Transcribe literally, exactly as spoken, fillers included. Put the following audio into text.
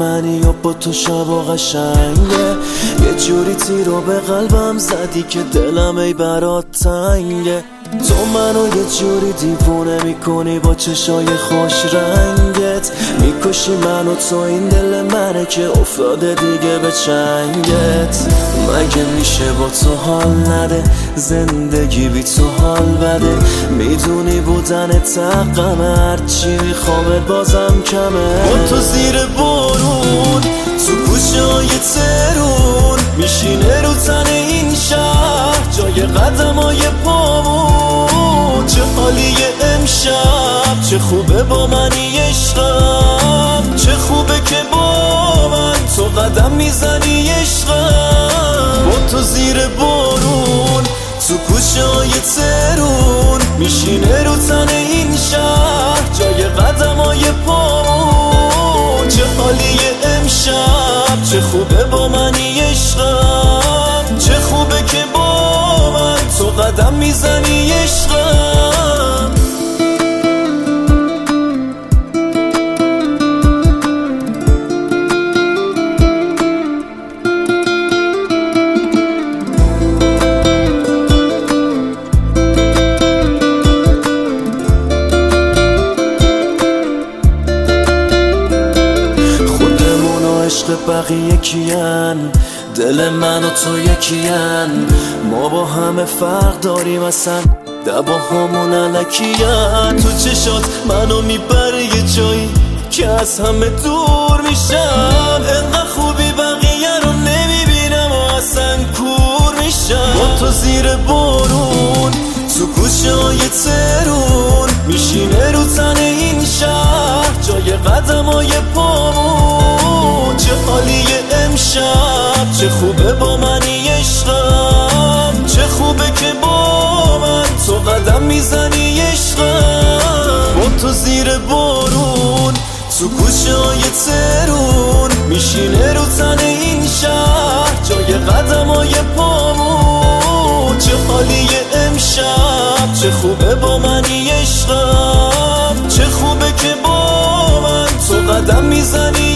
منی و با تو شبا قشنگه. یه جوری تیرو به قلبم زدی که دلم ای برات تنگه. تو منو یه جوری دیوونه میکنی با چشای خوش رنگت. میکشی منو تو این دل منه که افتاده دیگه به چنگت. مگه میشه با تو حال نده زندگی بی تو حال بده. میدونی بودن تقم هرچی میخوامه بازم کمه. با تو زیر بارون تو کوچه های ترون میشینه رو تن این شهر جای قدم های پامون. چه حالیه امشب چه خوبه با منی عشقم. چه خوبه که با من تو قدم میزنی عشقم. با تو زیر بارون تو کوچه های ترون میشینه رو تن این شهر جای قدم های پامون. چه حالیه امشب چه خوبه با منی عشقم. چه خوبه که با من تو قدم میزنی عشقم. عشق بقیه کیان دل من و تو یکیان. ما با همه فرق داریم اصلا دباهامون علکیان. تو چشات منو میبره یه جایی که از همه دور میشم. انقدر خوبی بقیه رو نمیبینم و اصلا کور میشم. با تو زیر بارون تو کوچه های ترون میشینه رو تن این شهر جای قدم های پامون. چه حالیه امشب چه خوبه با منی عشقم. چه خوبه که با من تو قدم میزنی عشقم. با تو زیر بارون تو کوچه های ترون میشینه رو تن این شهر جای قدم های پامون. چه حالیه امشب چه خوبه با منی عشقم. چه خوبه که با من تو قدم میزنی